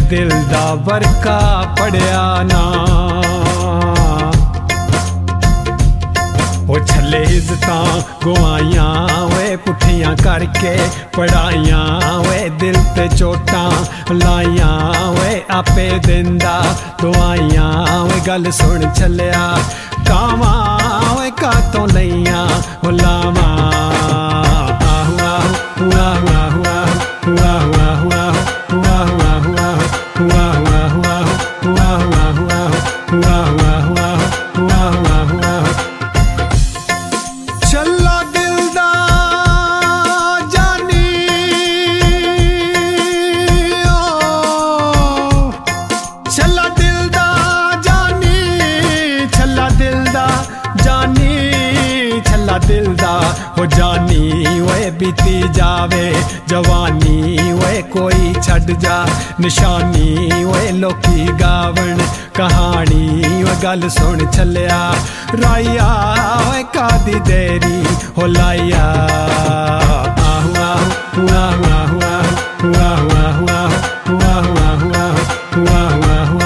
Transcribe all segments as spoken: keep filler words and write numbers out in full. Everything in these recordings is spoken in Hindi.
दिल दा बरका पड़िया ना ओ छले इज्जतां गवाइयां वे पुठियां करके पढ़ाइयां वे दिल ते चोटां लाइयां वे आपे दिंदा दुआइयां वे गल सुन छलिया कावां वे कातों लइयां ओ लावां आहू आहू आहू आहू आहू आहू आहू आहू आहू आहू चला दिल दा जानी ओ चला दिल दा जानी चला दिल दा जानी चला दिल दा हो जानी वे बीती जावे जवानी वे कोई छड़ जा निशानी वे लोकी गावन कहानी वे गल सुन छलिया राइया वे कादी देरी हो लाइया आहू आहू आहू आहू आहू आहू आहू आहू आहू आहू आहू आहू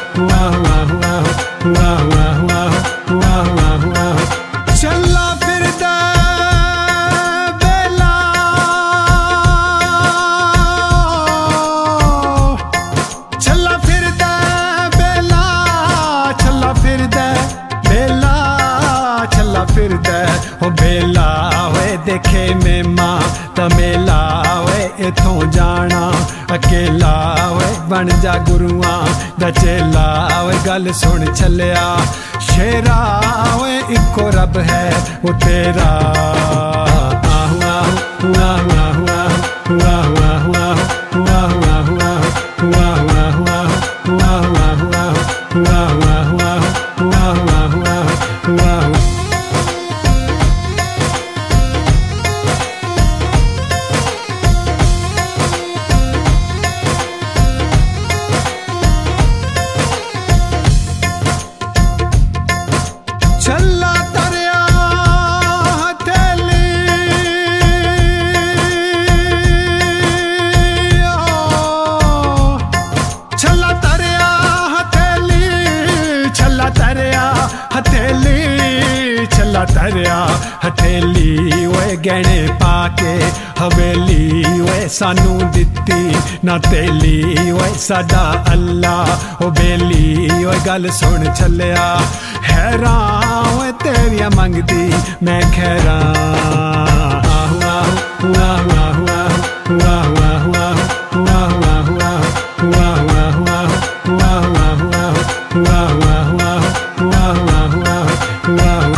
आहू आहू आहू चला फिरदा बेला चला फिरदा बेला चला फिरदा बेला चला फिरदा हो बेला वे देखे मेमा तमेला वे इथों जाना अकेला वे बन जा गुरुआं दा चेला वे गल सुन छलिया शेरा वे इको रब है वो तेरा आहू आहू आहू आहू आहू आहू आहू आहू आहू आहू आहू आहू आहू आहू आहू आहू आहू चला तरया हथेली चला तरया हथेली चला तरया हथेली चला तरया हथेली वे गहने पाके हवेली वे सानू दित्ती ना तेली वे साडा अल्लाह ओ बेली वे गल सुन छलिया हैरान वे तेरिया मंगदी मैं खैरा आहू आहू आहू आहू आहू आहू आहू आहू आहू आहू आहू आहू आहू आहू आहू आहू आहू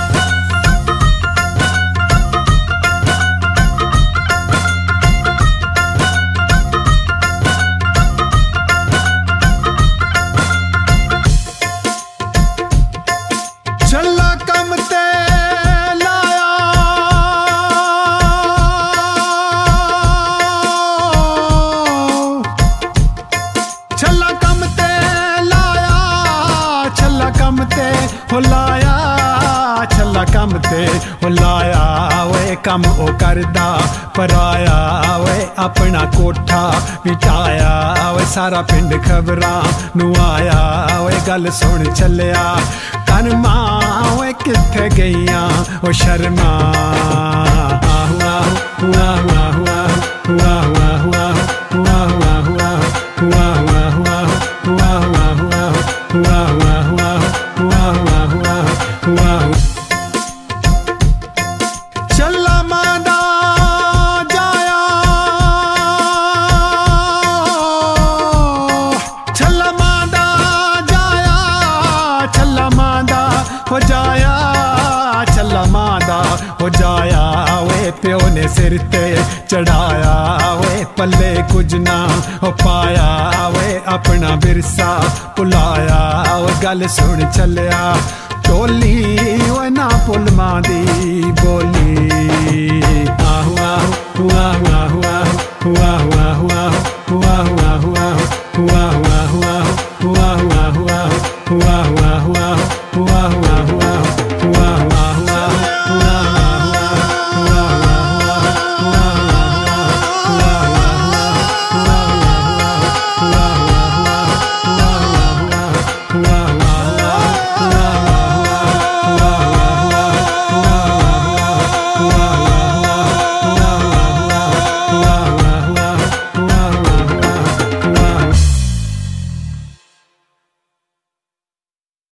चला कम ते लाया चला कम ते लाया चला कम ते हो लाया चला कम ते हो लाया वे कम ओ करदा पराया वे अपना कोठा मिटाया वे सारा पिंड खबरां नू आया वे गल सुन छलिया कनमा वे किथे गईयां ओ शर्मा आहू आहू आहू आहू आहू आहू आहू आहू आहू आहू आहू आहू आहू आहू आहू आहू आहू चला मादा जाया चला मादा जाया चला मादा हो जाया चला मादा हो जाया वे प्यो ने सिर ते चढ़ाया वे पल्ले कुछ ना हो पाया वे अपना विरसा भुलाया वे गल सुन छलिया टोली वे ना पुलमा दी बोली आहू आहू आहू आहू आहू